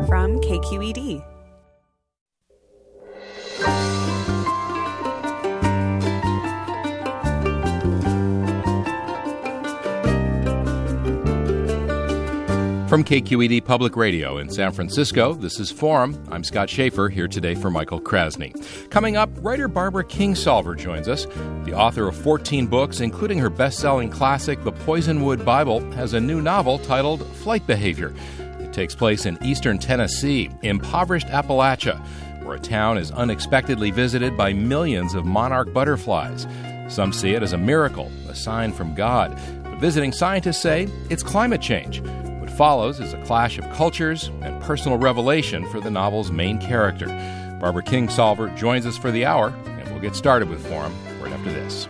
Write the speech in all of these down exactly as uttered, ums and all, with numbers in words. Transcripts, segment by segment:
from K Q E D. From K Q E D Public Radio in San Francisco, this is Forum. I'm Scott Schaefer, here today for Michael Krasny. Coming up, writer Barbara Kingsolver joins us. The author of fourteen books, including her best-selling classic, The Poisonwood Bible, has a new novel titled Flight Behavior. It takes place in eastern Tennessee, impoverished Appalachia, where a town is unexpectedly visited by millions of monarch butterflies. Some see it as a miracle, a sign from God. But visiting scientists say it's climate change. What follows is a clash of cultures and personal revelation for the novel's main character. Barbara Kingsolver joins us for the hour, and we'll get started with Forum right after this.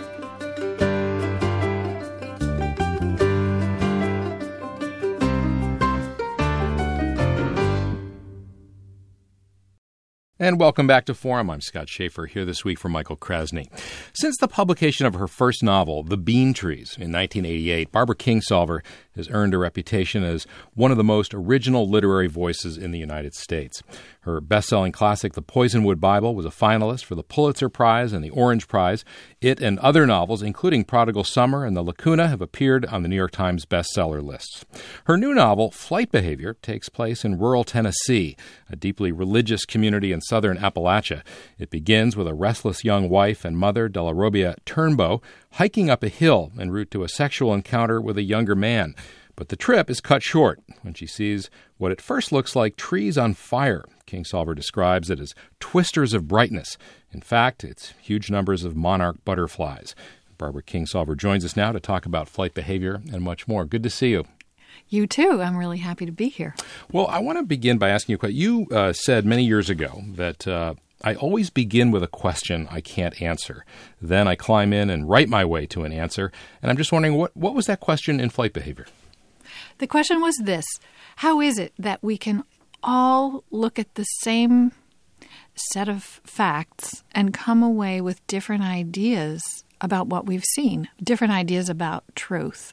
And welcome back to Forum. I'm Scott Schaefer, here this week for Michael Krasny. Since the publication of her first novel, The Bean Trees, in nineteen eighty-eight, Barbara Kingsolver has earned a reputation as one of the most original literary voices in the United States. Her best-selling classic, The Poisonwood Bible, was a finalist for the Pulitzer Prize and the Orange Prize. It and other novels, including Prodigal Summer and The Lacuna, have appeared on the New York Times bestseller lists. Her new novel, Flight Behavior, takes place in rural Tennessee, a deeply religious community in southern Appalachia. It begins with a restless young wife and mother, Delarobia Turnbow, hiking up a hill en route to a sexual encounter with a younger man. But the trip is cut short when she sees what at first looks like trees on fire. Kingsolver describes it as twisters of brightness. In fact, it's huge numbers of monarch butterflies. Barbara Kingsolver joins us now to talk about flight behavior and much more. Good to see you. You too. I'm really happy to be here. Well, I want to begin by asking you a question. You uh, said many years ago that uh, I always begin with a question I can't answer. Then I climb in and write my way to an answer. And I'm just wondering, what, what was that question in flight behavior? The question was this: how is it that we can all look at the same set of facts and come away with different ideas about what we've seen, different ideas about truth?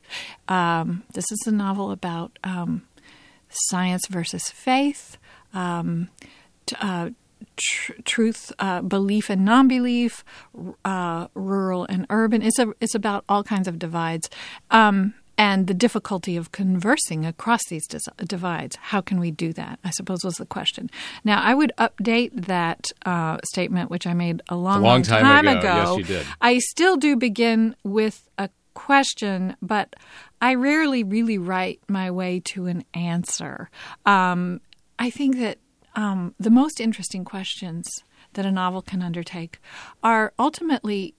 Um, this is a novel about um, science versus faith, um, t- uh, tr- truth, uh, belief and non-belief, uh, rural and urban. It's a, it's about all kinds of divides. Um, And the difficulty of conversing across these dis- divides. How can we do that, I suppose, was the question. Now, I would update that uh, statement, which I made a long, a long time, time ago. ago. Yes, you did. I still do begin with a question, but I rarely really write my way to an answer. Um, I think that um, the most interesting questions that a novel can undertake are ultimately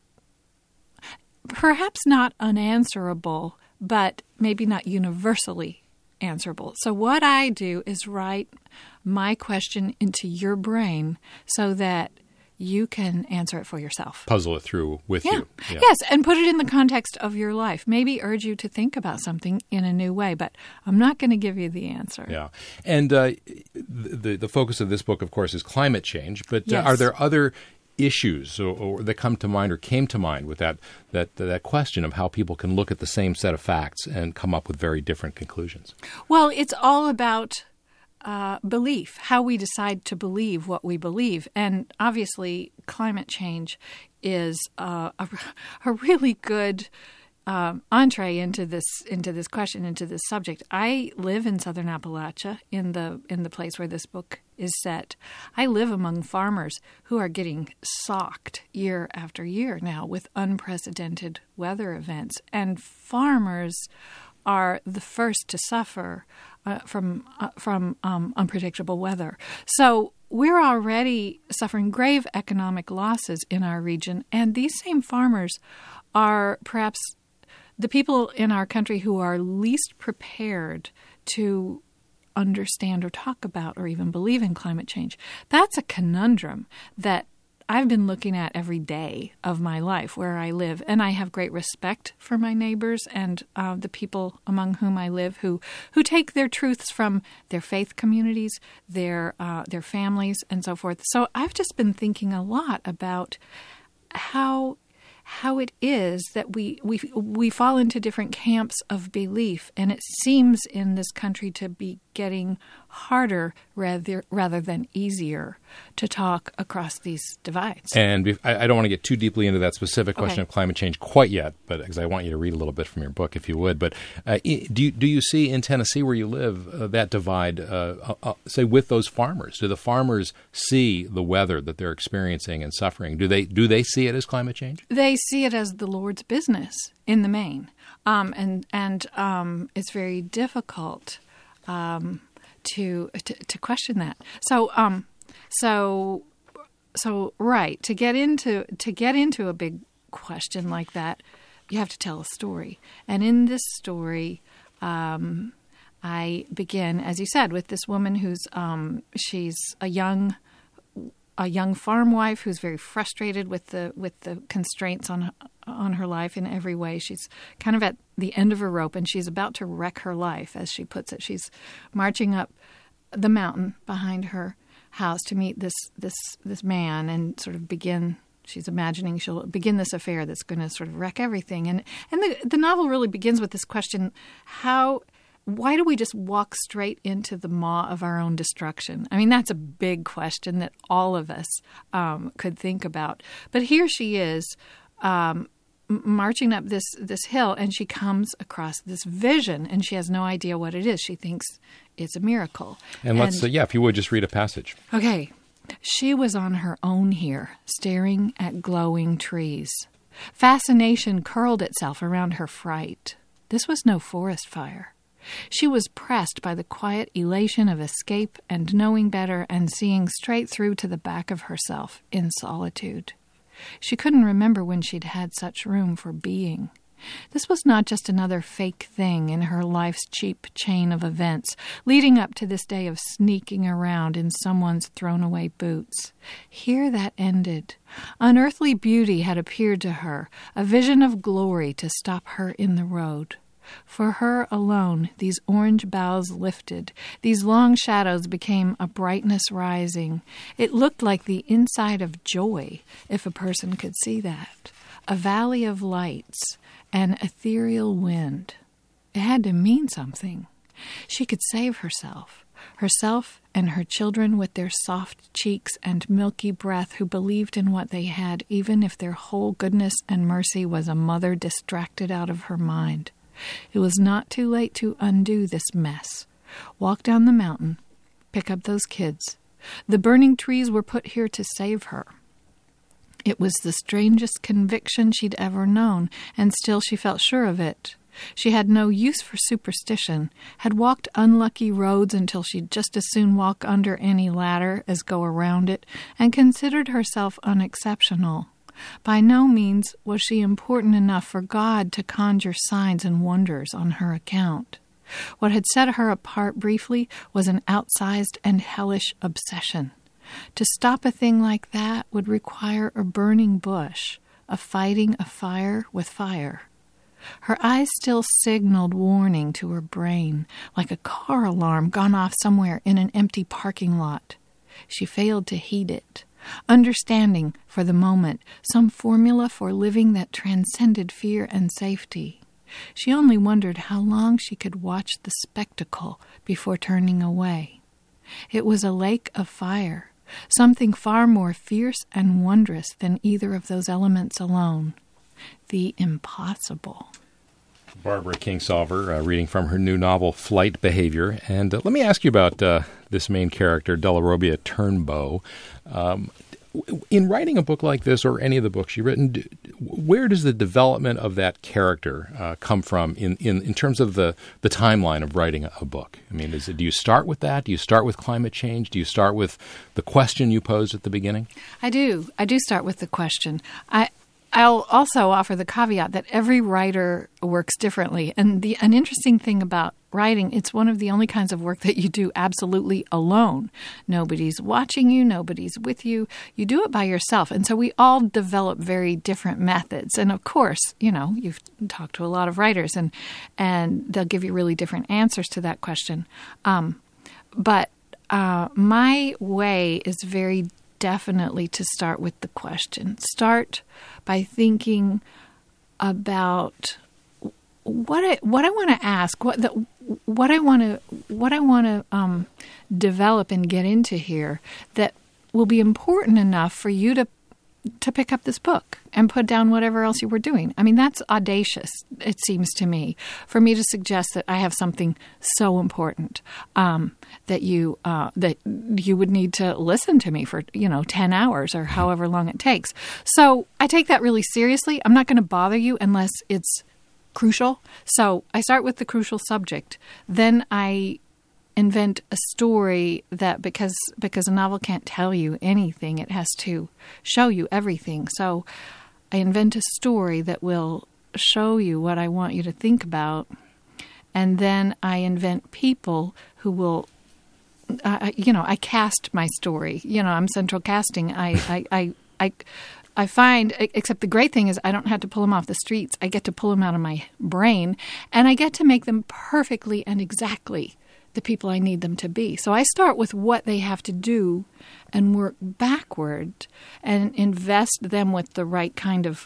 perhaps not unanswerable, but maybe not universally answerable. So what I do is write my question into your brain so that you can answer it for yourself. Puzzle it through with yeah. you. Yeah. Yes, and put it in the context of your life. Maybe urge you to think about something in a new way, but I'm not going to give you the answer. Yeah. And uh, the, the focus of this book, of course, is climate change, but yes. uh, are there other issues or, or that come to mind or came to mind with that, that that question of how people can look at the same set of facts and come up with very different conclusions? Well, it's all about uh, belief, how we decide to believe what we believe. And obviously, climate change is uh, a, a really good Um, entree into this into this question, into this subject. I live in southern Appalachia, in the in the place where this book is set. I live among farmers who are getting socked year after year now with unprecedented weather events, and farmers are the first to suffer uh, from uh, from um, unpredictable weather. So we're already suffering grave economic losses in our region, and these same farmers are perhaps the people in our country who are least prepared to understand or talk about or even believe in climate change. That's a conundrum that I've been looking at every day of my life where I live. And I have great respect for my neighbors and uh, the people among whom I live who, who take their truths from their faith communities, their uh, their families, and so forth. So I've just been thinking a lot about how how it is that we, we we fall into different camps of belief, and it seems in this country to be getting harder rather rather than easier to talk across these divides. And if, I, I don't want to get too deeply into that specific question Okay. of climate change quite yet, but because I want you to read a little bit from your book, if you would. But uh, i- do you, do you see in Tennessee, where you live, uh, that divide? Uh, uh, uh, say with those farmers, do the farmers see the weather that they're experiencing and suffering? Do they do they see it as climate change? They see it as the Lord's business in the main, um, and and um, it's very difficult um, to, to to question that. So um, so so right to get into to get into a big question like that, you have to tell a story, and in this story. Um, I begin, as you said, with this woman who's um, she's a young a young farm wife who's very frustrated with the with the constraints on on her life in every way. She's kind of at the end of her rope, and she's about to wreck her life, as she puts it. She's marching up the mountain behind her house to meet this this this man and sort of begin. She's imagining she'll begin this affair that's going to sort of wreck everything. And and the the novel really begins with this question: how. Why do we just walk straight into the maw of our own destruction? I mean, that's a big question that all of us um, could think about. But here she is um, marching up this, this hill, and she comes across this vision, and she has no idea what it is. She thinks it's a miracle. And let's, And- uh, yeah, if you would just read a passage. Okay. She was on her own here, staring at glowing trees. Fascination curled itself around her fright. This was no forest fire. She was pressed by the quiet elation of escape and knowing better and seeing straight through to the back of herself in solitude. She couldn't remember when she'd had such room for being. This was not just another fake thing in her life's cheap chain of events, leading up to this day of sneaking around in someone's thrown-away boots. Here that ended. Unearthly beauty had appeared to her, a vision of glory to stop her in the road. For her alone, these orange boughs lifted, these long shadows became a brightness rising. It looked like the inside of joy, if a person could see that. A valley of lights, an ethereal wind. It had to mean something. She could save herself, herself and her children with their soft cheeks and milky breath who believed in what they had, even if their whole goodness and mercy was a mother distracted out of her mind. It was not too late to undo this mess. Walk down the mountain, pick up those kids. The burning trees were put here to save her. It was the strangest conviction she'd ever known, and still she felt sure of it. She had no use for superstition, had walked unlucky roads until she'd just as soon walk under any ladder as go around it, and considered herself unexceptional. By no means was she important enough for God to conjure signs and wonders on her account. What had set her apart briefly was an outsized and hellish obsession. To stop a thing like that would require a burning bush, a fighting a fire with fire. Her eyes still signaled warning to her brain, like a car alarm gone off somewhere in an empty parking lot. She failed to heed it, understanding, for the moment, some formula for living that transcended fear and safety. She only wondered how long she could watch the spectacle before turning away. It was a lake of fire, something far more fierce and wondrous than either of those elements alone. The impossible. Barbara Kingsolver, uh, reading from her new novel, Flight Behavior. And uh, let me ask you about uh, this main character, Delarobia Turnbow. Um, in writing a book like this, or any of the books you've written, do, where does the development of that character uh, come from in, in, in terms of the, the timeline of writing a, a book? I mean, is it, do you start with that? Do you start with climate change? Do you start with the question you posed at the beginning? I do. I do start with the question. I I'll also offer the caveat that every writer works differently. And the an interesting thing about writing, it's one of the only kinds of work that you do absolutely alone. Nobody's watching you. Nobody's with you. You do it by yourself. And so we all develop very different methods. And of course, you know, you've talked to a lot of writers, and and they'll give you really different answers to that question. Um, but uh, my way is very definitely to start with the question. Start by thinking about what I what I want to ask, what the what I want to what I want to um, develop and get into here that will be important enough for you to to pick up this book and put down whatever else you were doing. I mean, that's audacious, it seems to me, for me to suggest that I have something so important um, that you uh, that you would need to listen to me for, you know, ten hours or however long it takes. So I take that really seriously. I'm not going to bother you unless it's crucial. So I start with the crucial subject. Then I invent a story that because because a novel can't tell you anything, it has to show you everything. So I invent a story that will show you what I want you to think about, and then I invent people who will, uh, you know, I cast my story. You know, I'm central casting. I I I. I I find, except the great thing is I don't have to pull them off the streets. I get to pull them out of my brain, and I get to make them perfectly and exactly the people I need them to be. So I start with what they have to do and work backward and invest them with the right kind of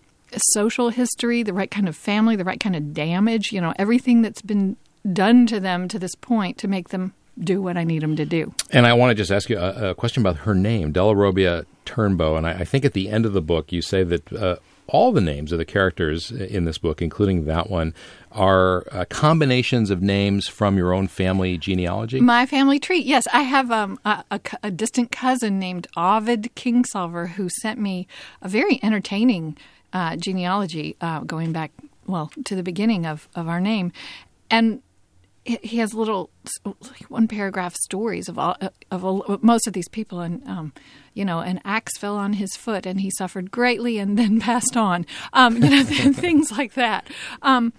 social history, the right kind of family, the right kind of damage, you know, everything that's been done to them to this point to make them do what I need them to do. And I want to just ask you a, a question about her name, Dellarobia Turnbow. And I, I think at the end of the book you say that uh, all the names of the characters in this book, including that one, are uh, combinations of names from your own family genealogy? My family tree, yes. I have um, a, a, a distant cousin named Ovid Kingsolver who sent me a very entertaining uh, genealogy uh, going back, well, to the beginning of, of our name. And he has little one paragraph stories of all of all, most of these people, and um, you know, an axe fell on his foot and he suffered greatly and then passed on. Um, you know, things like that. Um,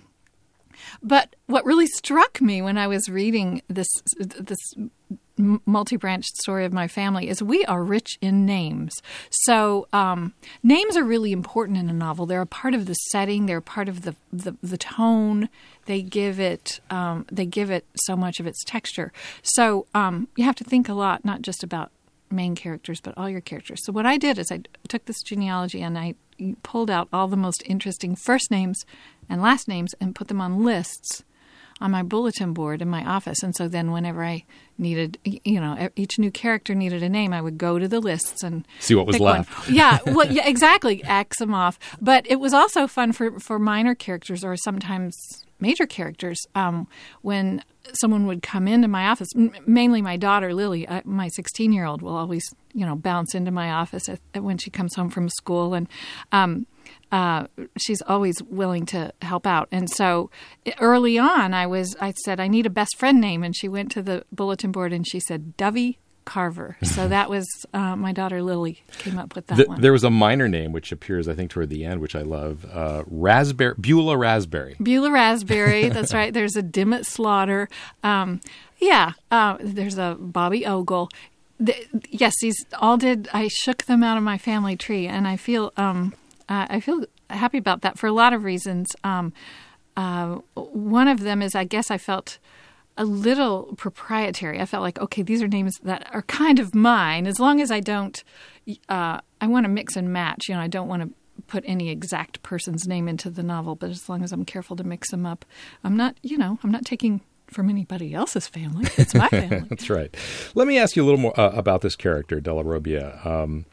but what really struck me when I was reading this this multi-branched story of my family is we are rich in names. So um, names are really important in a novel. They're a part of the setting. They're a part of the the, the tone. They give it um, they give it so much of its texture. So um, you have to think a lot, not just about main characters, but all your characters. So what I did is I took this genealogy and I pulled out all the most interesting first names and last names and put them on lists on my bulletin board in my office. And so then whenever I needed, you know, each new character needed a name, I would go to the lists and see what was left. One. Yeah, well, yeah, exactly, X them off. But it was also fun for, for minor characters or sometimes major characters um, when someone would come into my office, m- mainly my daughter, Lily, uh, my sixteen-year-old will always, you know, bounce into my office at, at when she comes home from school. And um, uh, she's always willing to help out. And so early on, I was, I said, I need a best friend name. And she went to the bulletin board and she said, Dovey Carver. So that was uh, my daughter Lily came up with that the, one. There was a minor name which appears, I think, toward the end, which I love. Uh, Raspberry Beulah Raspberry. Beulah Raspberry. That's right. There's a Dimmitt Slaughter. Um, yeah. Uh, there's a Bobby Ogle. The, yes, these all did. I shook them out of my family tree, and I feel um, uh, I feel happy about that for a lot of reasons. Um, uh, one of them is, I guess, I felt a little proprietary. I felt like, okay, these are names that are kind of mine, as long as I don't, uh, I want to mix and match. You know, I don't want to put any exact person's name into the novel, but as long as I'm careful to mix them up, I'm not, you know, I'm not taking from anybody else's family. It's my family. That's right. Let me ask you a little more uh, about this character, Dellarobia. Um,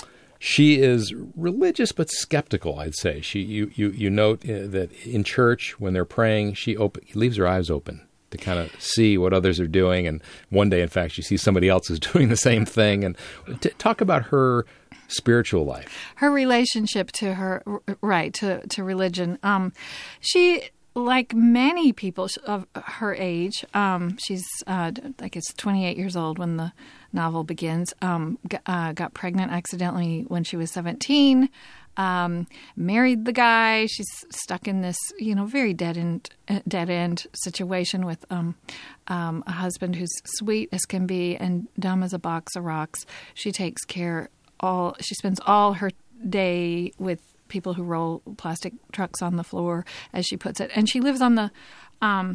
she is religious but skeptical, I'd say. She, you, you, you note uh, that in church, when they're praying, she op- leaves her eyes open to kind of see what others are doing. And one day, in fact, she sees somebody else is doing the same thing. And t- talk about her spiritual life. Her relationship to her, right, to, to religion. Um, she, like many people of her age, um, she's, uh, I guess, twenty-eight years old when the novel begins, um, g- uh, got pregnant accidentally when she was seventeen. Um, married the guy. She's stuck in this, you know, very dead end, dead end situation with um, um, a husband who's sweet as can be and dumb as a box of rocks. She takes care all. She spends all her day with people who roll plastic trucks on the floor, as she puts it, and she lives on the um,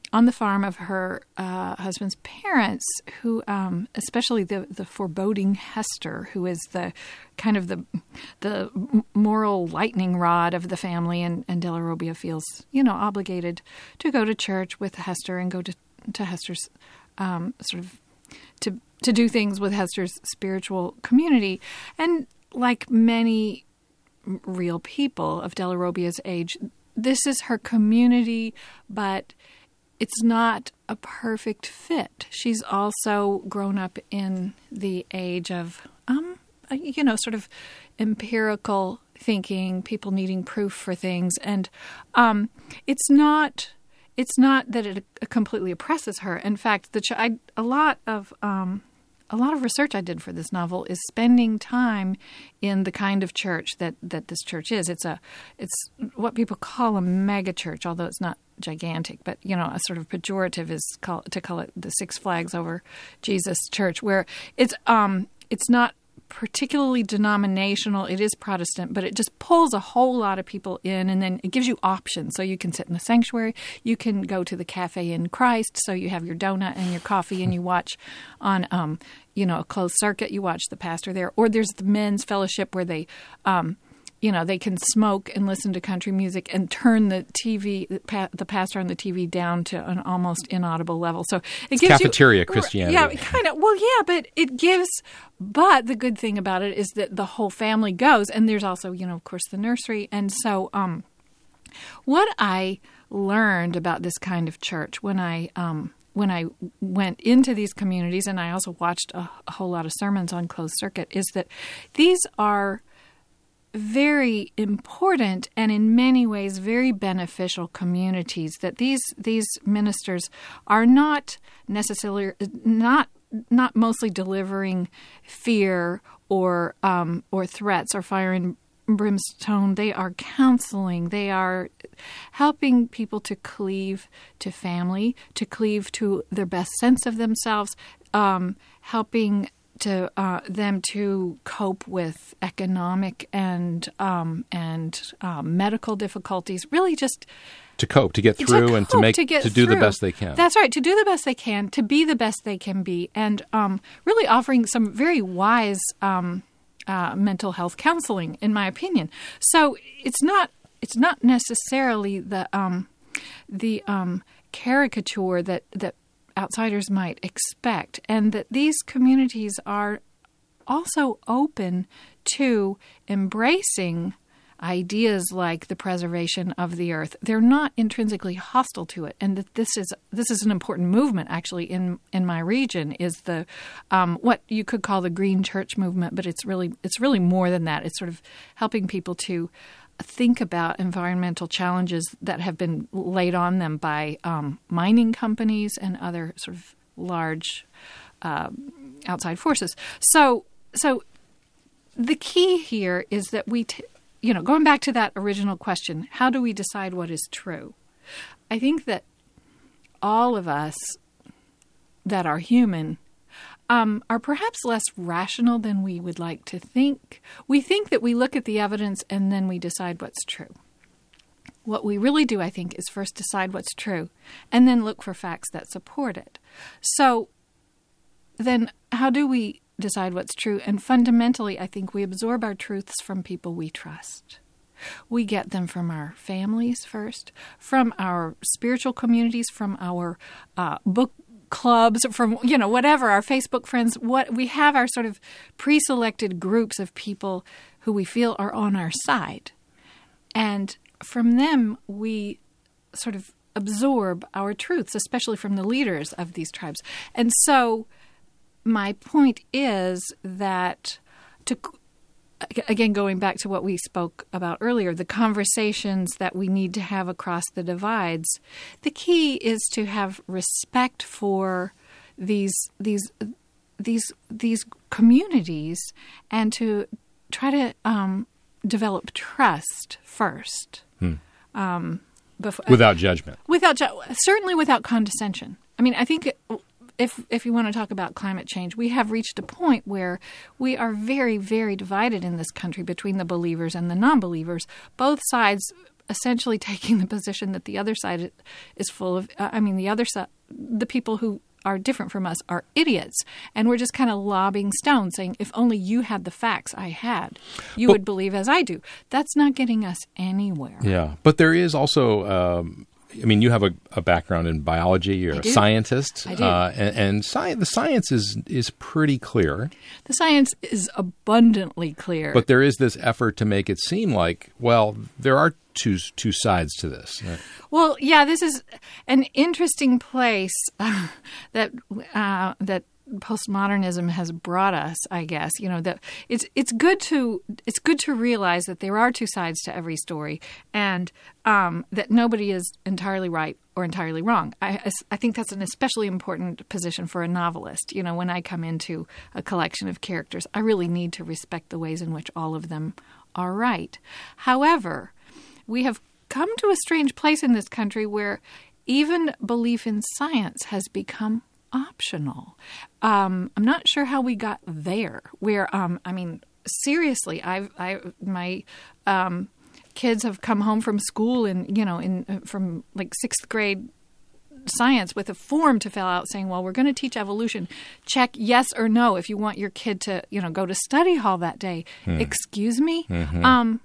on the farm of her uh, husband's parents, who, um, especially the the foreboding Hester, who is the kind of the the moral lightning rod of the family, and, and Della Robbia feels, you know, obligated to go to church with Hester and go to to Hester's um, sort of to to do things with Hester's spiritual community, and like many real people of Della Robbia's age, this is her community, but it's not a perfect fit. She's also grown up in the age of, um, you know, sort of empirical thinking, people needing proof for things, and um, it's not. It's not that it completely oppresses her. In fact, the ch- I, a lot of um, a lot of research I did for this novel is spending time in the kind of church that, that this church is. It's a it's what people call a mega church, although it's not gigantic. But you know, a sort of pejorative is call, to call it the Six Flags Over Jesus Church, where it's um it's not particularly denominational. It is Protestant, but it just pulls a whole lot of people in, and then it gives you options. So you can sit in the sanctuary, you can go to the Cafe in Christ, so you have your donut and your coffee, and you watch on, um, you know, a closed circuit. You watch the pastor there, or there's the men's fellowship where they, um, you know, they can smoke and listen to country music and turn the T V, the pastor on the T V down to an almost inaudible level. So it it's gives cafeteria you, Christianity. Yeah, kind of. Well, yeah, but it gives. But the good thing about it is that the whole family goes, and there's also, you know, of course, the nursery. And so, um, what I learned about this kind of church when I um, when I went into these communities, and I also watched a, a whole lot of sermons on closed circuit, is that these are very important and in many ways very beneficial communities, that these these ministers are not necessarily not not mostly delivering fear or um, or threats or fire and brimstone. They are counseling. They are helping people to cleave to family, to cleave to their best sense of themselves, um, helping to uh, them to cope with economic and um, and um, medical difficulties. Really, just to cope, to get through, to cope, and to make to, get to do through. the best they can. That's right, to do the best they can, to be the best they can be, and um, really offering some very wise um, uh, mental health counseling, in my opinion. So it's not it's not necessarily the um, the um, caricature that that. outsiders might expect, and that these communities are also open to embracing ideas like the preservation of the earth. They're not intrinsically hostile to it, and that this is this is an important movement actually in in my region, is the um, what you could call the Green Church movement, but it's really it's really more than that. It's sort of helping people to think about environmental challenges that have been laid on them by um, mining companies and other sort of large uh, outside forces. So, so the key here is that we, t- you know, going back to that original question, how do we decide what is true? I think that all of us that are human Um, are perhaps less rational than we would like to think. We think that we look at the evidence and then we decide what's true. What we really do, I think, is first decide what's true and then look for facts that support it. So then how do we decide what's true? And fundamentally, I think we absorb our truths from people we trust. We get them from our families first, from our spiritual communities, from our uh, book clubs, from, you know, whatever, our Facebook friends. What we have our sort of pre-selected groups of people who we feel are on our side. And from them, we sort of absorb our truths, especially from the leaders of these tribes. And so my point is that, to again, going back to what we spoke about earlier, the conversations that we need to have across the divides, the key is to have respect for these these these these communities and to try to um, develop trust first, hmm. um, before, without judgment, without ju- certainly without condescension. I mean, I think. It, If if you want to talk about climate change, we have reached a point where we are very, very divided in this country between the believers and the non-believers. Both sides essentially taking the position that the other side is full of, uh, I mean, the other side, the people who are different from us are idiots. And we're just kind of lobbing stones saying, if only you had the facts I had, you but, would believe as I do. That's not getting us anywhere. Yeah. But there is also, um, I mean, you have a, a background in biology. You're I a do. scientist. I do. Uh, and and sci- the science is, is pretty clear. The science is abundantly clear. But there is this effort to make it seem like, well, there are two two sides to this. Right? Well, yeah, this is an interesting place uh, that uh, that postmodernism has brought us, I guess. You know, that it's it's good to it's good to realize that there are two sides to every story, and um, that nobody is entirely right or entirely wrong. I I think that's an especially important position for a novelist. You know, when I come into a collection of characters, I really need to respect the ways in which all of them are right. However, we have come to a strange place in this country where even belief in science has become optional. Um, I'm not sure how we got there. Where, um, I mean, seriously, I've, I, my um, kids have come home from school in, you know, in uh, from like sixth grade science with a form to fill out saying, well, we're going to teach evolution. Check yes or no if you want your kid to, you know, go to study hall that day. Hmm. Excuse me? Mm-hmm. Um,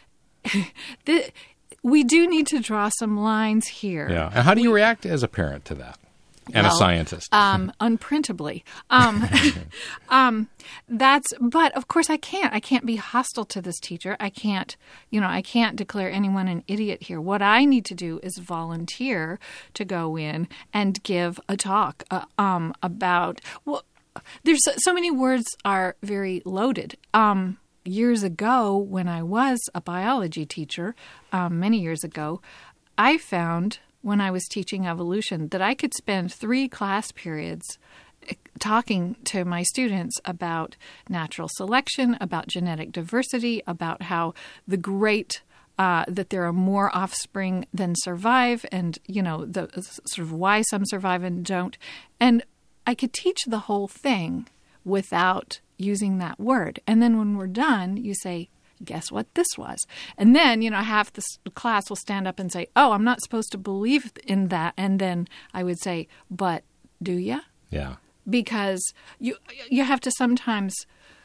the, we do need to draw some lines here. Yeah. And how do you react as a parent to that? And well, a scientist. um, unprintably. Um, um, that's, but of course I can't. I can't be hostile to this teacher. I can't, you know, I can't declare anyone an idiot here. What I need to do is volunteer to go in and give a talk uh, um, about, well, there's so, so many words are very loaded. Um, years ago, when I was a biology teacher, um, many years ago, I found when I was teaching evolution that I could spend three class periods talking to my students about natural selection, about genetic diversity, about how the great uh, that there are more offspring than survive, and you know the sort of why some survive and don't. And I could teach the whole thing without using that word. And then when we're done, you say, guess what this was? And then, you know, half the class will stand up and say, oh, I'm not supposed to believe in that. And then I would say, but do you? Yeah. Because you you have to sometimes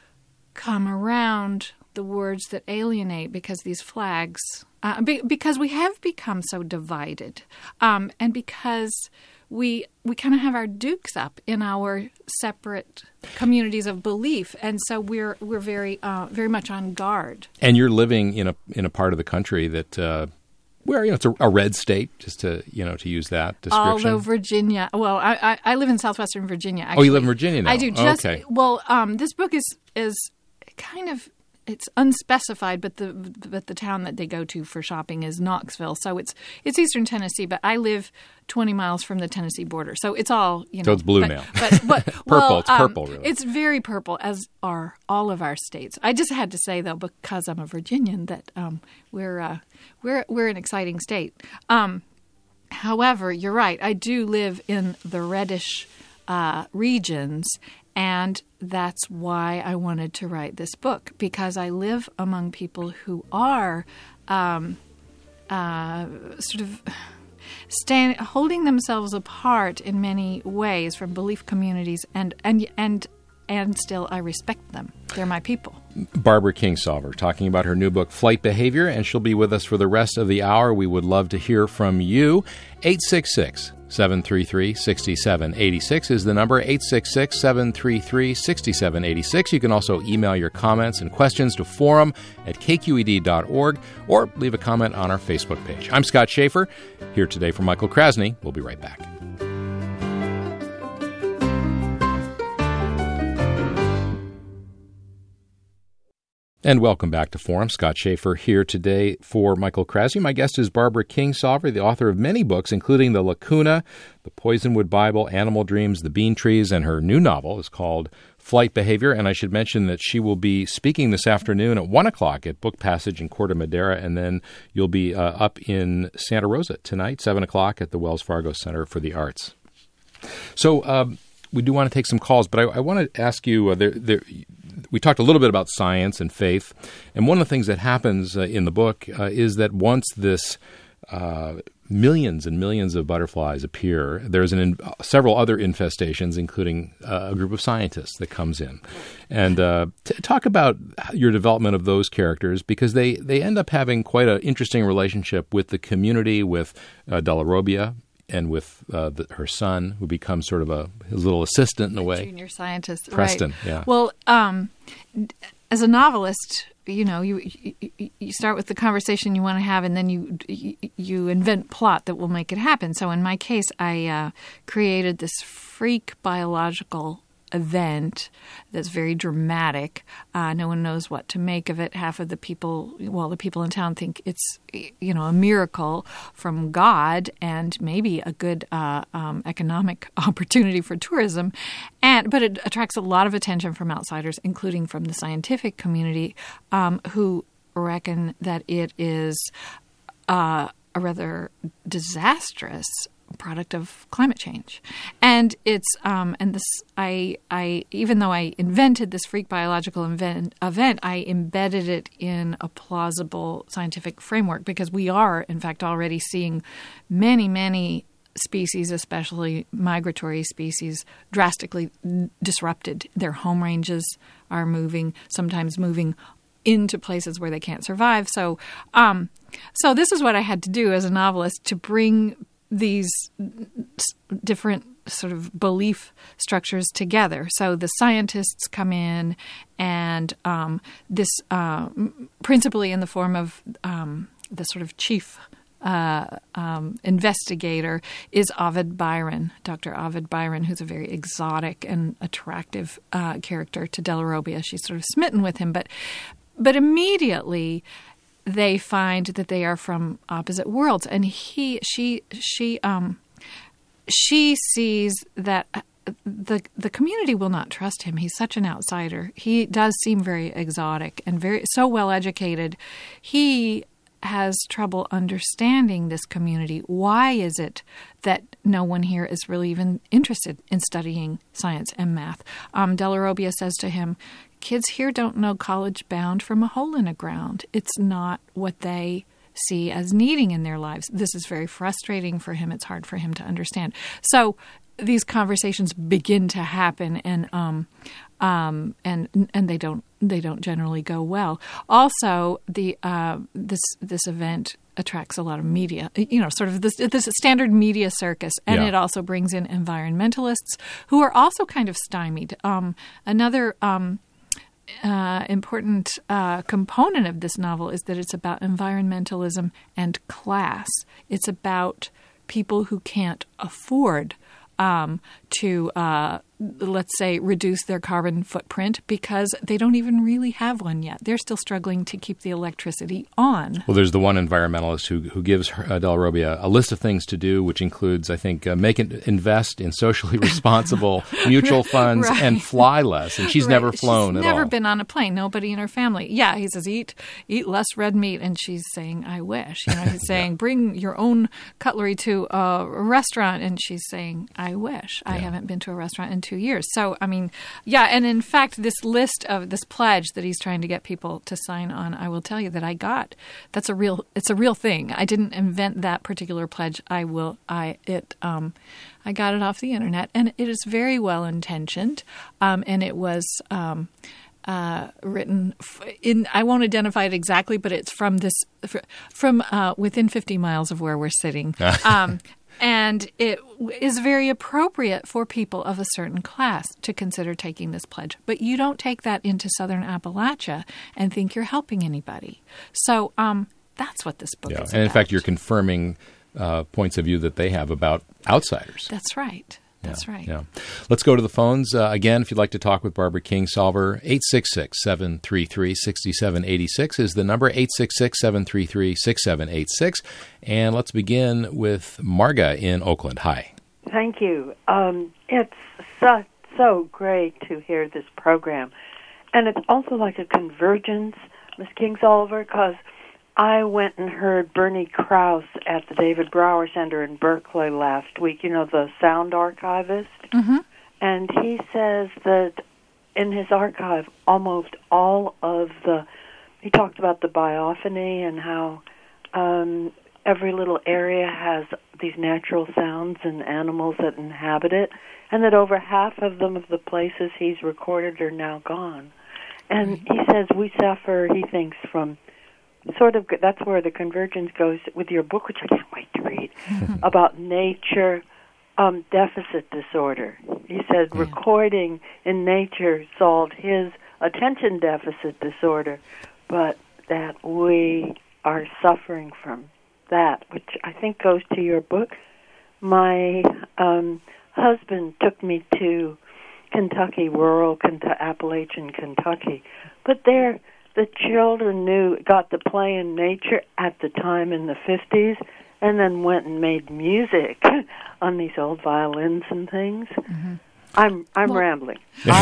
come around the words that alienate because these flags, uh, be, because we have become so divided, um, and because we we kind of have our dukes up in our separate communities of belief, and so we're we're very uh, very much on guard. And you're living in a in a part of the country that uh, where you know it's a, a red state, just to you know to use that description. Although Virginia, well, I I, I live in southwestern Virginia. Actually. Oh, you live in Virginia now. I do. Just, okay. Well, um, this book is is kind of. It's unspecified, but the but the town that they go to for shopping is Knoxville. So it's it's eastern Tennessee, but I live twenty miles from the Tennessee border. So it's all, you know. So it's blue but, now. But, but, purple. Well, it's purple, um, really. It's very purple, as are all of our states. I just had to say, though, because I'm a Virginian, that um, we're uh, we're we're an exciting state. Um, however, you're right. I do live in the reddish uh, regions. And that's why I wanted to write this book, because I live among people who are um, uh, sort of stand, holding themselves apart in many ways from belief communities, and and and and still I respect them. They're my people. Barbara Kingsolver talking about her new book, Flight Behavior, and she'll be with us for the rest of the hour. We would love to hear from you. eight six six, seven three three, six seven eight six is the number, eight six six, seven three three, six seven eight six. You can also email your comments and questions to forum at k q e d dot org or leave a comment on our Facebook page. I'm Scott Schaefer, here today for Michael Krasny. We'll be right back. And welcome back to Forum. Scott Schaefer here today for Michael Krasny. My guest is Barbara Kingsolver, the author of many books, including The Lacuna, The Poisonwood Bible, Animal Dreams, The Bean Trees, and her new novel is called Flight Behavior. And I should mention that she will be speaking this afternoon at one o'clock at Book Passage in Corte Madera, and then you'll be uh, up in Santa Rosa tonight, seven o'clock at the Wells Fargo Center for the Arts. So um, we do want to take some calls, but I, I want to ask you, uh, there, there we talked a little bit about science and faith, and one of the things that happens uh, in the book uh, is that once this uh, millions and millions of butterflies appear, there's an in, several other infestations, including uh, a group of scientists that comes in. And uh, t- talk about your development of those characters, because they, they end up having quite an interesting relationship with the community, with uh, Della Robbia, and with uh, the, her son, who becomes sort of a his little assistant in a way. Junior scientist. Preston, right. yeah. Well, um, as a novelist, you know, you, you you start with the conversation you want to have, and then you you invent plot that will make it happen. So in my case, I uh, created this freak biological event that's very dramatic. Uh, no one knows what to make of it. Half of the people, well, the people in town think it's, you know, a miracle from God and maybe a good uh, um, economic opportunity for tourism. And but it attracts a lot of attention from outsiders, including from the scientific community, um, who reckon that it is uh, a rather disastrous product of climate change. And it's um and this I I even though I invented this freak biological event, event I embedded it in a plausible scientific framework, because we are in fact already seeing many many species, especially migratory species, drastically disrupted. Their home ranges are moving, sometimes moving into places where they can't survive. So um so this is what I had to do as a novelist, to bring these different sort of belief structures together. So the scientists come in, and um, this uh, principally in the form of um, the sort of chief uh, um, investigator is Ovid Byron, Doctor Ovid Byron, who's a very exotic and attractive uh, character to Della Robbia. She's sort of smitten with him, but but immediately they find that they are from opposite worlds, and he, she, she, um, she sees that the the community will not trust him. He's such an outsider. He does seem very exotic and very so well educated. He has trouble understanding this community. Why is it that no one here is really even interested in studying science and math? Um, Della Robbia says to him, kids here don't know college bound from a hole in the ground. It's not what they see as needing in their lives. This is very frustrating for him. It's hard for him to understand. So these conversations begin to happen, and um, um, and and they don't they don't generally go well. Also, the uh, this this event attracts a lot of media, you know, sort of this, this standard media circus, and yeah. It also brings in environmentalists who are also kind of stymied. Um, another um, uh, important uh, component of this novel is that it's about environmentalism and class. It's about people who can't afford Um, to, uh, let's say, reduce their carbon footprint because they don't even really have one yet. They're still struggling to keep the electricity on. Well, there's the one environmentalist who who gives her, uh, Della Robbia a list of things to do, which includes, I think, uh, make it, invest in socially responsible mutual funds right. and fly less. And she's right. never flown she's at never all. been on a plane. Nobody in her family. Yeah, he says, eat eat less red meat. And she's saying, I wish. You know, he's saying, yeah. bring your own cutlery to a restaurant. And she's saying, I wish. Yeah. I haven't been to a restaurant in two years. So, I mean, yeah. And in fact, this list of this pledge that he's trying to get people to sign on, I will tell you that I got. That's a real, it's a real thing. I didn't invent that particular pledge. I will, I, it, um, I got it off the internet, and it is very well intentioned. Um, and it was, um, Uh, written in, I won't identify it exactly, but it's from this, from uh, within fifty miles of where we're sitting. Um, and it is very appropriate for people of a certain class to consider taking this pledge. But you don't take that into Southern Appalachia and think you're helping anybody. So um, that's what this book yeah. is and about. in fact, you're confirming uh, points of view that they have about outsiders. That's right. That's yeah, right. Yeah. Let's go to the phones. Uh, again, if you'd like to talk with Barbara Kingsolver, eight six six, seven three three, six seven eight six is the number, eight six six, seven three three, six seven eight six. And let's begin with Marga in Oakland. Hi. Thank you. Um, it's so, so great to hear this program. And it's also like a convergence, Miz Kingsolver, because I went and heard Bernie Krause at the David Brower Center in Berkeley last week, you know, the sound archivist. Mm-hmm. And he says that in his archive almost all of the, he talked about the biophony and how um, every little area has these natural sounds and animals that inhabit it, and that over half of them, of the places he's recorded, are now gone. And he says we suffer, he thinks, from sort of, that's where the convergence goes with your book, which I can't wait to read, about nature um, deficit disorder. He said yeah. recording in nature solved his attention deficit disorder, but that we are suffering from that, which I think goes to your book. My um, husband took me to Kentucky, rural Kentucky, Appalachian Kentucky, but there the children knew, got to play in nature at the time in the fifties, and then went and made music on these old violins and things. Mm-hmm. I'm I'm well, rambling.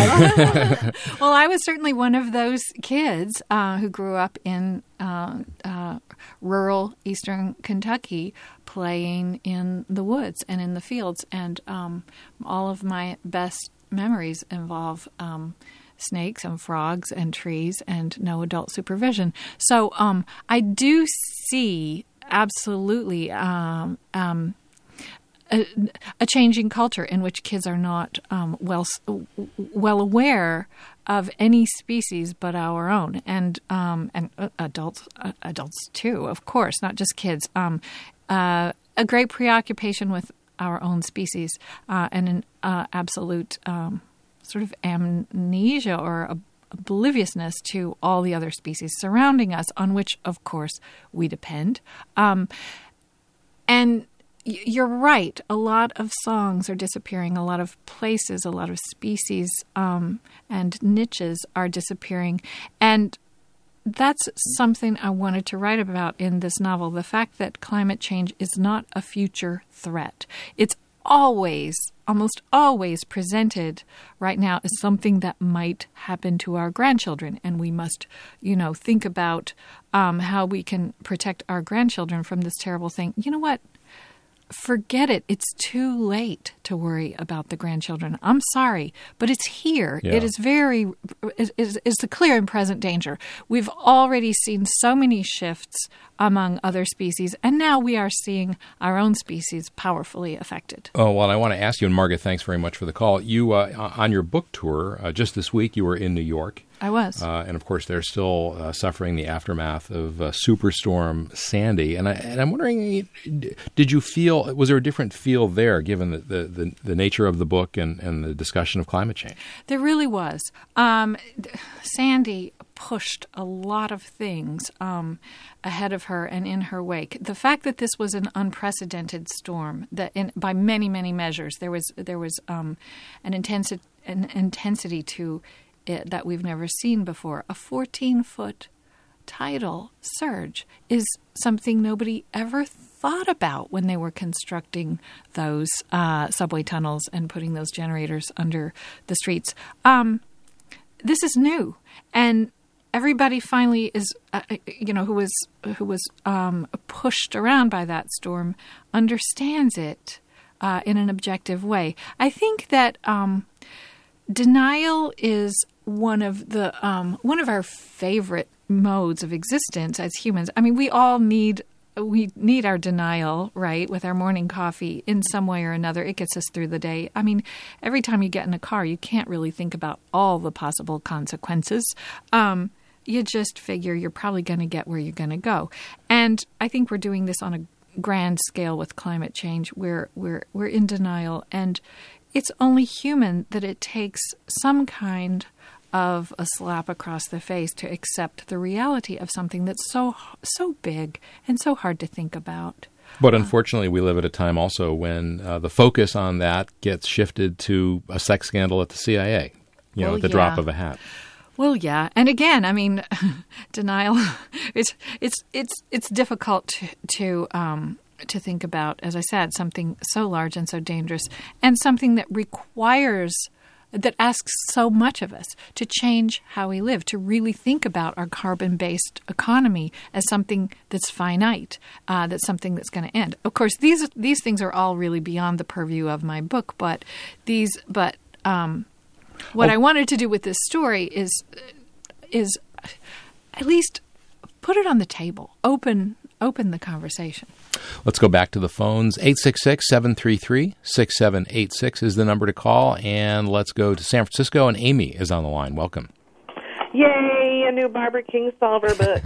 Well, I was certainly one of those kids uh, who grew up in uh, uh, rural eastern Kentucky, playing in the woods and in the fields, and um, all of my best memories involve um, snakes and frogs and trees and no adult supervision. So um, I do see absolutely um, um, a, a changing culture in which kids are not um, well well aware of any species but our own, and um, and uh, adults uh, adults too, of course, not just kids. Um, uh, a great preoccupation with our own species uh, and an uh, absolute um, sort of amnesia or obliviousness to all the other species surrounding us, on which, of course, we depend. Um, and y- you're right. A lot of songs are disappearing. A lot of places, a lot of species um, and niches are disappearing. And that's something I wanted to write about in this novel, the fact that climate change is not a future threat. It's always, almost always presented right now as something that might happen to our grandchildren. And we must, you know, think about um, how we can protect our grandchildren from this terrible thing. You know what? Forget it. It's too late to worry about the grandchildren. I'm sorry, but it's here. Yeah. It is very, it is, it's a clear and present danger. We've already seen so many shifts among other species, and now we are seeing our own species powerfully affected. Oh, well, I want to ask you, and Margaret, thanks very much for the call. You, uh, on your book tour, uh, just this week, you were in New York. I was. Uh, and, of course, they're still uh, suffering the aftermath of uh, Superstorm Sandy. And, I, and I'm wondering, did you feel, was there a different feel there, given the, the, the, the nature of the book and, and the discussion of climate change? There really was. Um, Sandy pushed a lot of things um, ahead of her and in her wake. The fact that this was an unprecedented storm, that in, by many, many measures, there was there was um, an intensity an intensity to it that we've never seen before. A fourteen-foot tidal surge is something nobody ever thought about when they were constructing those uh, subway tunnels and putting those generators under the streets. Um, this is new, and everybody finally is, uh, you know, who was who was um, pushed around by that storm understands it uh, in an objective way. I think that um, denial is one of the um, one of our favorite modes of existence as humans. I mean, we all need we need our denial, right, with our morning coffee in some way or another. It gets us through the day. I mean, every time you get in a car, you can't really think about all the possible consequences. Um, you just figure you're probably going to get where you're going to go. And I think we're doing this on a grand scale with climate change. We're we're we're in denial, and it's only human that it takes some kind of a slap across the face to accept the reality of something that's so so big and so hard to think about. But unfortunately, we live at a time also when uh, the focus on that gets shifted to a sex scandal at the C I A, you well, know, at the yeah. drop of a hat. Well, yeah, and again, I mean, denial. It's it's it's it's difficult to to um, to think about, as I said, something so large and so dangerous, and something that requires. That asks so much of us to change how we live, to really think about our carbon-based economy as something that's finite, uh, that's something that's going to end. Of course, these these things are all really beyond the purview of my book, but these, but um, What oh. I wanted to do with this story is, is at least put it on the table, open, open the conversation. Let's go back to the phones. eight six six, seven three three, six seven eight six is the number to call. And let's go to San Francisco, and Amy is on the line. Welcome. Yay, a new Barbara Kingsolver book.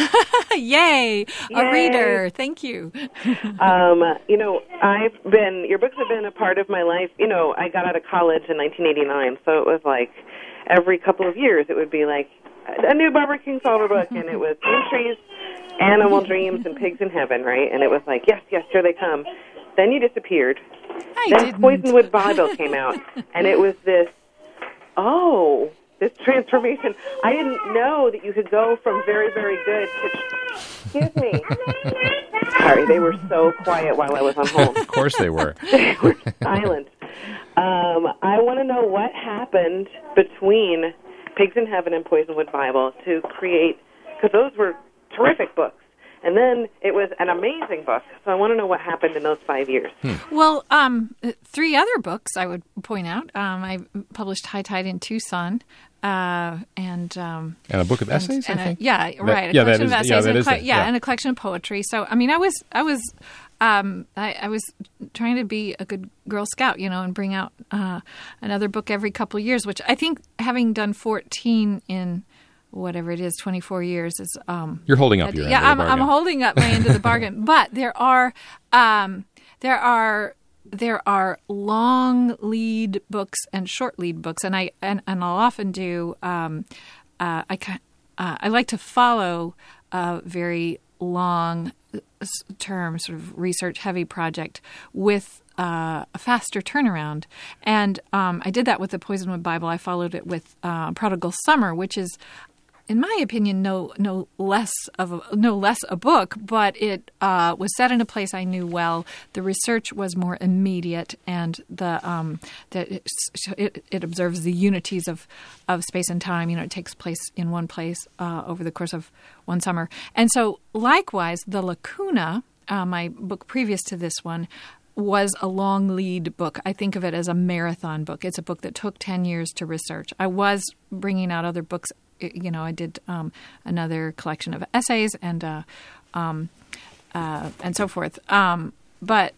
Yay, a Yay. reader. Thank you. um, you know, I've been, your books have been a part of my life. You know, I got out of college in nineteen eighty-nine, so it was like every couple of years it would be like a new Barbara Kingsolver book, and it was Bean Trees, Animal Dreams, and Pigs in Heaven, right? And it was like, yes, yes, here they come. Then you disappeared. I then didn't. Poisonwood Bible came out, and it was this, oh, this transformation. I didn't know that you could go from very, very good to, excuse me. Sorry, they were so quiet while I was on hold. Of course they were. They were silent. Um, I want to know what happened between Pigs in Heaven and Poisonwood Bible to create, because those were terrific books. And then it was an amazing book. So I want to know what happened in those five years. Hmm. Well, um, three other books I would point out. Um, I published High Tide in Tucson, uh, and um, And a book of essays, and I a, think? yeah, That- right. A yeah, that collection is- of essays, yeah, that and a is colle- it, yeah, yeah. and a collection of poetry. So, I mean, I was, I was, um, I, I was trying to be a good Girl Scout, you know, and bring out uh, another book every couple of years. Which I think, having done fourteen in whatever it is, twenty-four years is. Um, You're holding up your end yeah, of the I'm, I'm bargain. holding up my end of the bargain. But there are, um, there are. There are long lead books and short lead books, and I and, and I'll often do. Um, uh, I ca- uh, I like to follow a very long term, sort of research heavy project with uh, a faster turnaround, and um, I did that with the Poisonwood Bible. I followed it with uh, Prodigal Summer, which is, in my opinion, no no less of a, no less a book, but it uh, was set in a place I knew well. The research was more immediate, and the um, that it, it, it observes the unities of, of space and time. You know, it takes place in one place uh, over the course of one summer. And so, likewise, The Lacuna, uh, my book previous to this one, was a long lead book. I think of it as a marathon book. It's a book that took ten years to research. I was bringing out other books. You know, I did um, another collection of essays and uh, um, uh, and so forth. Um, but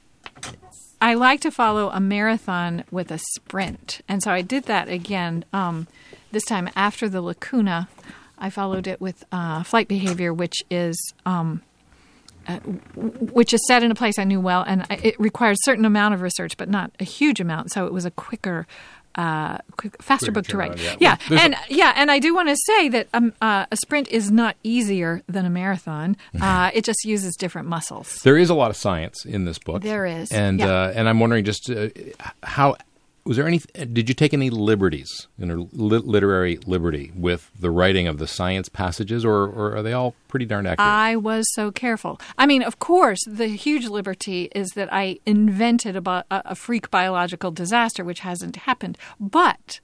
I like to follow a marathon with a sprint, and so I did that again. Um, this time after The Lacuna, I followed it with uh, Flight Behavior, which is um, uh, which is set in a place I knew well, and it required a certain amount of research, but not a huge amount. So it was a quicker. Uh, quick, faster Quicker book to write. turnaround, yeah. Yeah, Well, and a- yeah, and I do want to say that um, uh, a sprint is not easier than a marathon. Uh, it just uses different muscles. There is a lot of science in this book. There is, and yeah. uh, and I'm wondering just uh, how was there any? Did you take any liberties, you know, li- literary liberty with the writing of the science passages, or, or are they all pretty darn accurate? I was so careful. I mean, of course, the huge liberty is that I invented a, bi- a freak biological disaster, which hasn't happened, but.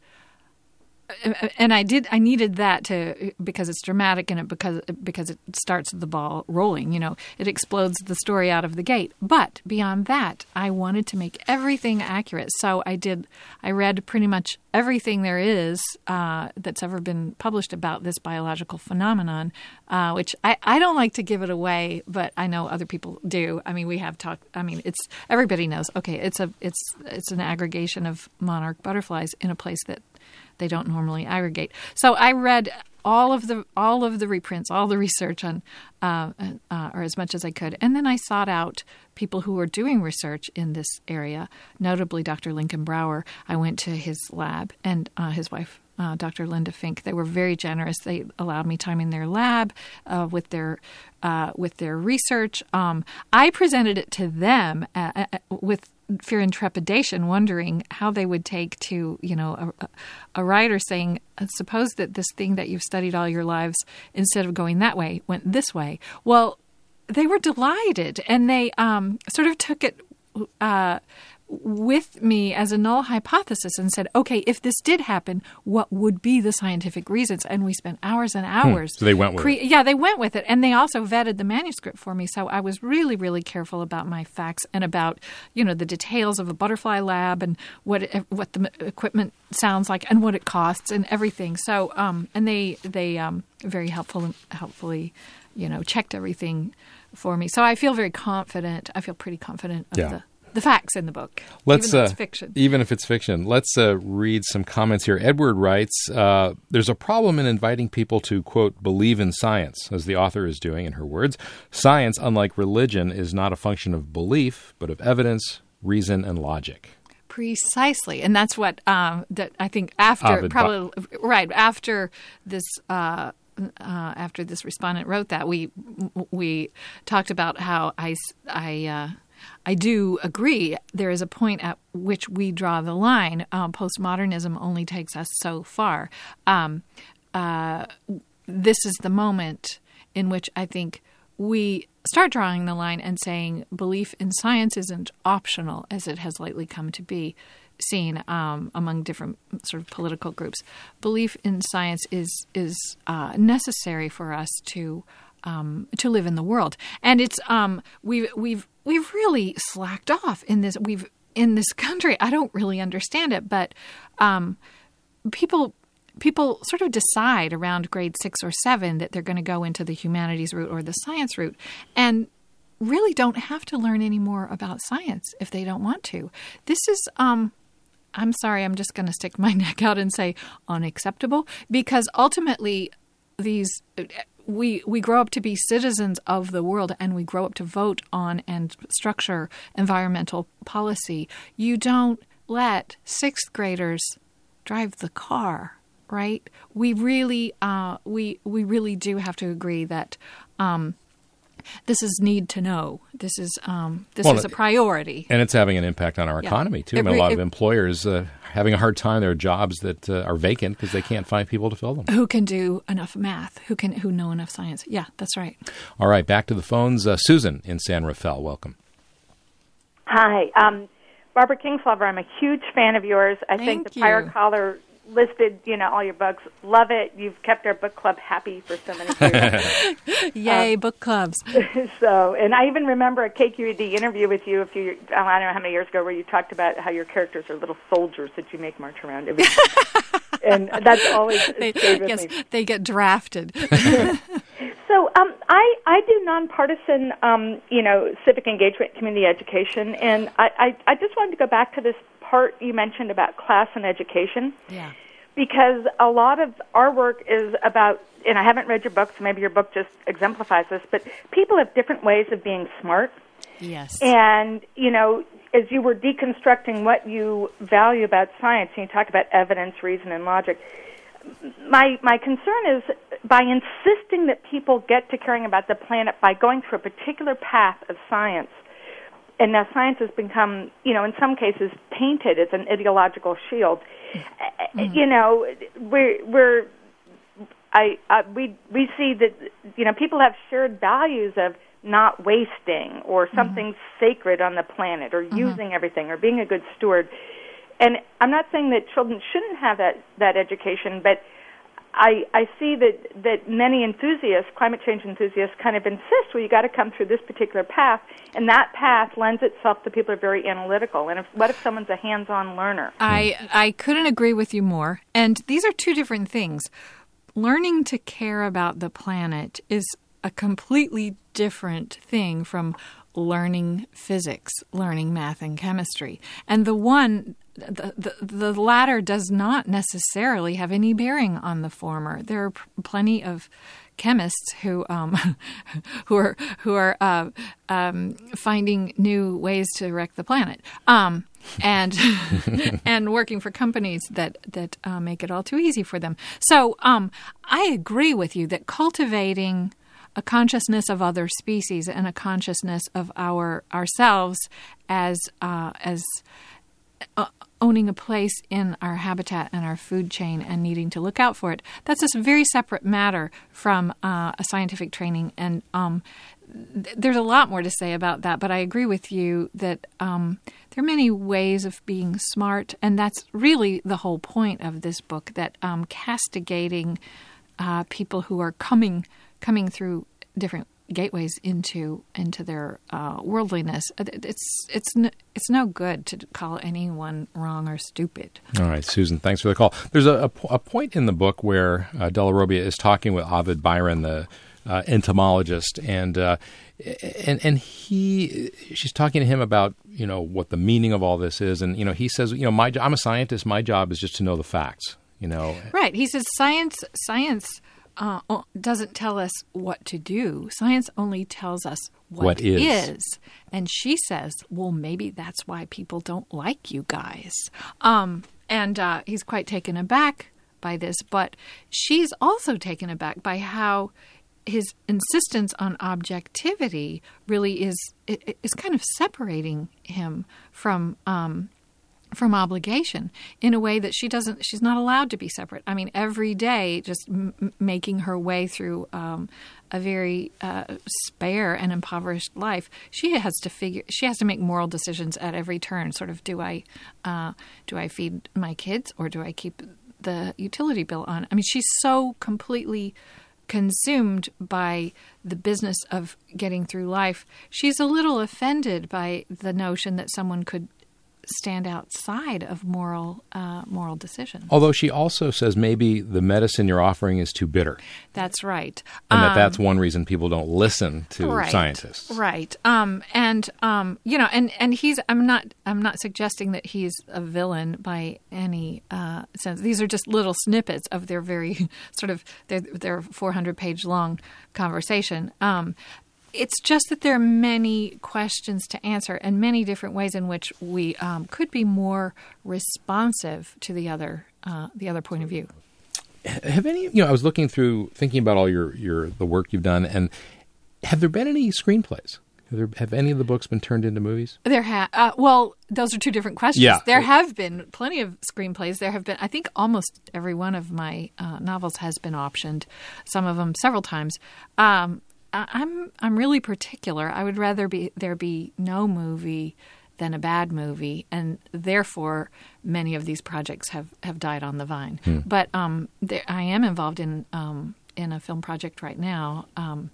And I did. I needed that to because it's dramatic and it because because it starts the ball rolling. You know, it explodes the story out of the gate. But beyond that, I wanted to make everything accurate. So I did. I read pretty much everything there is uh, that's ever been published about this biological phenomenon. Uh, which I, I don't like to give it away, but I know other people do. I mean, we have talked. I mean, it's everybody knows. Okay, it's a it's it's an aggregation of monarch butterflies in a place that they don't normally aggregate. So I read all of the all of the reprints, all the research on, uh, uh, or as much as I could, and then I sought out people who were doing research in this area, notably Doctor Lincoln Brower. I went to his lab and uh, his wife, uh, Doctor Linda Fink. They were very generous. They allowed me time in their lab uh, with their uh, with their research. Um, I presented it to them uh, uh, with. fear and trepidation, wondering how they would take to, you know, a, a writer saying, suppose that this thing that you've studied all your lives, instead of going that way, went this way. Well, they were delighted, and they um, sort of took it uh, with me as a null hypothesis and said, okay, if this did happen, what would be the scientific reasons? And we spent hours and hours. Hmm. So they went with cre- it. Yeah, they went with it. And they also vetted the manuscript for me. So I was really, really careful about my facts and about, you know, the details of a butterfly lab and what it, what the equipment sounds like and what it costs and everything. So, um, and they, they um, very helpful, helpfully, you know, checked everything for me. So I feel very confident. I feel pretty confident of Yeah. the the facts in the book, Let's, even though it's uh, fiction. Even if it's fiction. Let's uh, read some comments here. Edward writes, uh, there's a problem in inviting people to, quote, believe in science, as the author is doing in her words. Science, unlike religion, is not a function of belief, but of evidence, reason, and logic. Precisely, and that's what um, that I think after Ovid probably right after this. Uh, uh, after this respondent wrote that, we we talked about how I I. Uh, I do agree there is a point at which we draw the line. Um, postmodernism only takes us so far. Um, uh, this is the moment in which I think we start drawing the line and saying belief in science isn't optional, as it has lately come to be seen um, among different sort of political groups. Belief in science is is uh, necessary for us to um, to live in the world, and it's um, we've we've we've really slacked off in this we've in this country. I don't really understand it, but um, people. People sort of decide around grade six or seven that they're going to go into the humanities route or the science route and really don't have to learn any more about science if they don't want to. This is, um, I'm sorry, I'm just going to stick my neck out and say unacceptable, because ultimately these we we grow up to be citizens of the world and we grow up to vote on and structure environmental policy. You don't let sixth graders drive the car. Right, we really, uh, we we really do have to agree that um, this is need to know. This is um, this Well, is a priority, and it's having an impact on our Yeah. economy too. It I mean, re- a lot of it- employers uh, having a hard time. There are jobs that uh, are vacant because they can't find people to fill them. who can do enough math, who can who know enough science. Yeah, that's right. All right, back to the phones. Uh, Susan in San Rafael, welcome. Hi, um, Barbara Kingsolver. I'm a huge fan of yours. I think Thank the prior you. caller listed, you know, all your books. Love it. You've kept our book club happy for so many years. Yay, book clubs. So, and I even remember a K Q E D interview with you a few, years- I don't know how many years ago, where you talked about how your characters are little soldiers that you make march around every and that's always They, stayed with yes, me. they get drafted. So um, I, I do nonpartisan, um, you know, civic engagement, community education, and I, I, I just wanted to go back to this part you mentioned about class and education, Yeah. because a lot of our work is about, and I haven't read your book, so maybe your book just exemplifies this, but people have different ways of being smart, Yes. and, you know, as you were deconstructing what you value about science, and you talked about evidence, reason, and logic, my my concern is by insisting that people get to caring about the planet by going through a particular path of science, and now science has become, you know, in some cases painted as an ideological shield. Mm-hmm. You know, we're we're I, I we we see that, you know, people have shared values of not wasting or something mm-hmm. sacred on the planet, or mm-hmm. using everything, or being a good steward. And I'm not saying that children shouldn't have that, that education, but I, I see that, that many enthusiasts, climate change enthusiasts, kind of insist, well, you got to come through this particular path, and that path lends itself to people who are very analytical. And if, what if someone's a hands-on learner? I I couldn't agree with you more. And these are two different things. Learning to care about the planet is a completely different thing from learning physics, learning math and chemistry. And the one, the, the, the latter does not necessarily have any bearing on the former. There are p- plenty of chemists who um, who are who are uh, um, finding new ways to wreck the planet, um, and and working for companies that that uh, make it all too easy for them. So um, I agree with you that cultivating a consciousness of other species and a consciousness of our ourselves as uh, as uh, owning a place in our habitat and our food chain and needing to look out for it. That's a very separate matter from uh, a scientific training. And um, th- there's a lot more to say about that, but I agree with you that um, there are many ways of being smart, and that's really the whole point of this book, that um, castigating uh, people who are coming coming through different gateways into into their uh, worldliness. It's it's no, it's no good to call anyone wrong or stupid. All right, Susan, thanks for the call. There's a, a, a point in the book where uh, Della Robbia is talking with Ovid Byron, the uh, entomologist, and uh, and and he she's talking to him about, you know, what the meaning of all this is, and you know he says, you know, my I'm a scientist. My job is just to know the facts. You know, right? He says science science. Uh, doesn't tell us what to do. Science only tells us what, what is. is. And she says, well, maybe that's why people don't like you guys. Um, and uh, he's quite taken aback by this. But she's also taken aback by how his insistence on objectivity really is is kind of separating him from um, from obligation in a way that she doesn't, she's not allowed to be separate. I mean, every day just m- making her way through um, a very uh, spare and impoverished life, she has to figure, she has to make moral decisions at every turn. Sort of, do I, uh, do I feed my kids or do I keep the utility bill on? I mean, she's so completely consumed by the business of getting through life. She's a little offended by the notion that someone could stand outside of moral uh, moral decisions. Although she also says maybe the medicine you're offering is too bitter. That's right. And um, that that's one reason people don't listen to right, scientists. Right. Um, and um, you know, and, and he's I'm not I'm not suggesting that he's a villain by any uh, sense. These are just little snippets of their very sort of their their four hundred page long conversation. Um, It's just that there are many questions to answer and many different ways in which we um, could be more responsive to the other uh, the other point of view. Have any, you know, I was looking through, thinking about all your, your the work you've done, and have there been any screenplays? Have, there, have any of the books been turned into movies? There have. Uh, well, those are two different questions. Yeah. There have been plenty of screenplays. There have been, I think almost every one of my uh, novels has been optioned, some of them several times. Um I'm I'm really particular. I would rather be there be no movie than a bad movie, and therefore many of these projects have, have died on the vine. Hmm. But um, there, I am involved in um, in a film project right now um,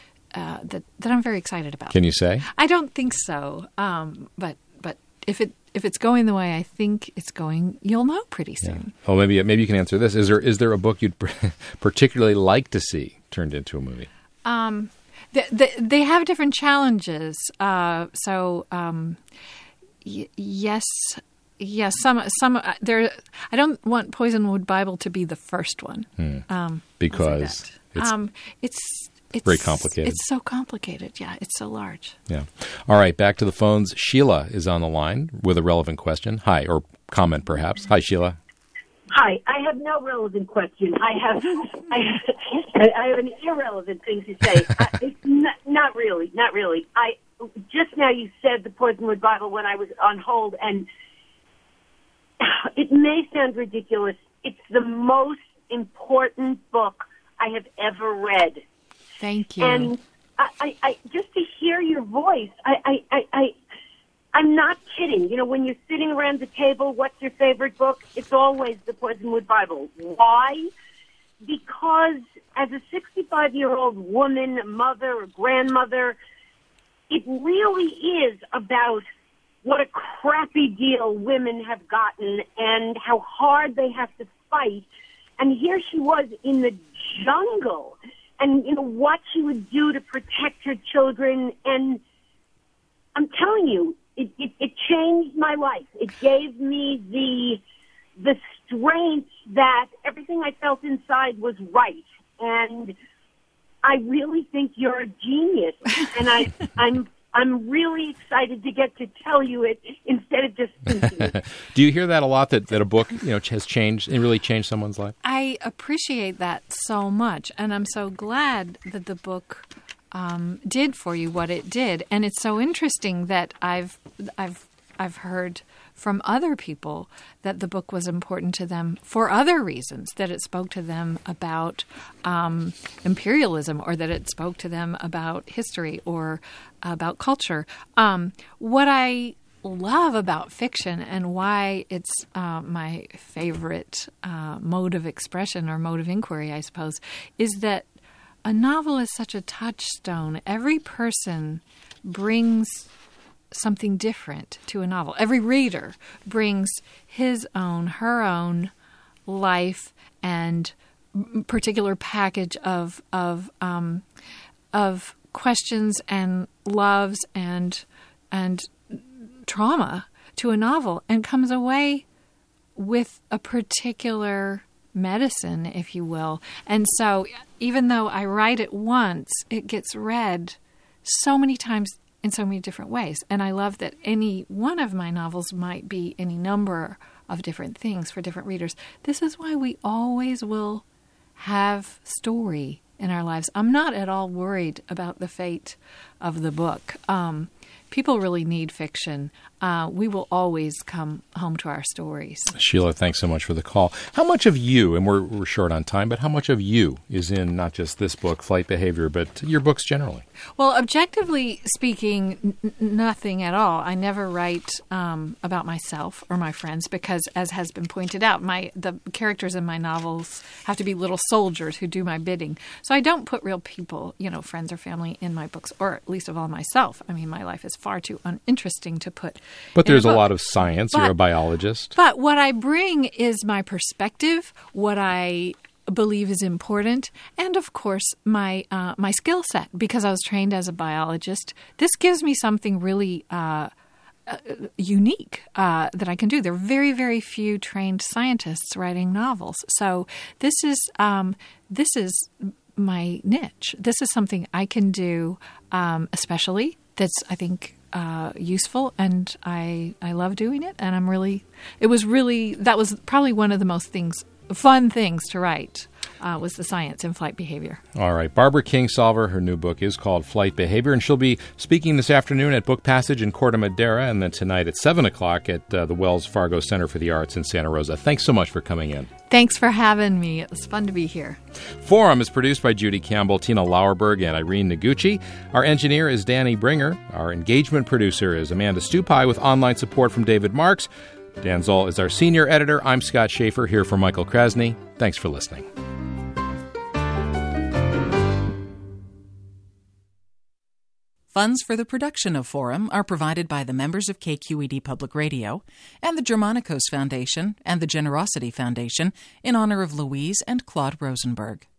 uh, that that I'm very excited about. Can you say? I don't think so, um, but but if it if it's going the way I think it's going, you'll know pretty soon. Yeah. Well, maybe maybe you can answer this. Is there is there a book you'd particularly like to see turned into a movie? Um, they, they, they have different challenges. Uh, so, um, y- yes, yes, some, some, uh, there, I don't want Poisonwood Bible to be the first one. Hmm. Um, because it's, um, it's, it's very complicated. It's so complicated. Yeah. It's so large. Yeah. All right. Back to the phones. Sheila is on the line with a relevant question. Hi, or comment perhaps. Hi, Sheila. Hi, I have no relevant question. I have I, I have an irrelevant thing to say. I, it's not, not really, not really. I just now you said the Poisonwood Bible when I was on hold, and it may sound ridiculous. It's the most important book I have ever read. Thank you. And I, I, I just to hear your voice, I, I, I, I I'm not kidding. You know, when you're sitting around the table, what's your favorite book? It's always the Poisonwood Bible. Why? Because as a sixty-five-year-old woman, mother, or grandmother, it really is about what a crappy deal women have gotten and how hard they have to fight. And here she was in the jungle, and, you know, what she would do to protect her children. And I'm telling you, It, it, it changed my life. It gave me the the strength that everything I felt inside was right. And I really think you're a genius. And I, I'm I'm really excited to get to tell you it instead of just thinking it. Do you hear that a lot, that, that a book, you know, has changed, it really changed someone's life? I appreciate that so much. And I'm so glad that the book Um, did for you what it did, and it's so interesting that I've I've I've heard from other people that the book was important to them for other reasons, that it spoke to them about um, imperialism, or that it spoke to them about history or about culture. Um, what I love about fiction, and why it's uh, my favorite uh, mode of expression or mode of inquiry, I suppose, is that a novel is such a touchstone. Every person brings something different to a novel. Every reader brings his own, her own life and particular package of of um, of questions and loves and and trauma to a novel, and comes away with a particular medicine, if you will. And so, even though I write it once, it gets read so many times in so many different ways. And I love that any one of my novels might be any number of different things for different readers. This is why we always will have story in our lives. I'm not at all worried about the fate of the book. Um, people really need fiction. Uh, we will always come home to our stories. Sheila, thanks so much for the call. How much of you, and we're, we're short on time, but how much of you is in not just this book, Flight Behavior, but your books generally? Well, objectively speaking, n- nothing at all. I never write um, about myself or my friends because, as has been pointed out, my the characters in my novels have to be little soldiers who do my bidding. So I don't put real people, you know, friends or family in my books, or at least of all myself. I mean, my life is far too uninteresting to put. But there's a, a lot of science. But, You're a biologist. But what I bring is my perspective, what I believe is important, and of course my uh, my skill set, because I was trained as a biologist. This gives me something really uh, uh, unique uh, that I can do. There are very, very few trained scientists writing novels, so this is um, this is my niche. This is something I can do, um, especially that's I think. Uh, useful, and I I love doing it, and I'm really it was really that was probably one of the most things fun things to write uh, was the science in flight behavior. All right, Barbara Kingsolver, her new book is called Flight Behavior, and she'll be speaking this afternoon at Book Passage in Corte Madera, and then tonight at seven o'clock at uh, the Wells Fargo Center for the Arts in Santa Rosa. Thanks so much for coming in. Thanks for having me. It was fun to be here. Forum is produced by Judy Campbell, Tina Lauerberg, and Irene Noguchi. Our engineer is Danny Bringer. Our engagement producer is Amanda Stupai with online support from David Marks. Dan Zoll is our senior editor. I'm Scott Schaefer, here for Michael Krasny. Thanks for listening. Funds for the production of Forum are provided by the members of K Q E D Public Radio and the Germanicos Foundation and the Generosity Foundation in honor of Louise and Claude Rosenberg.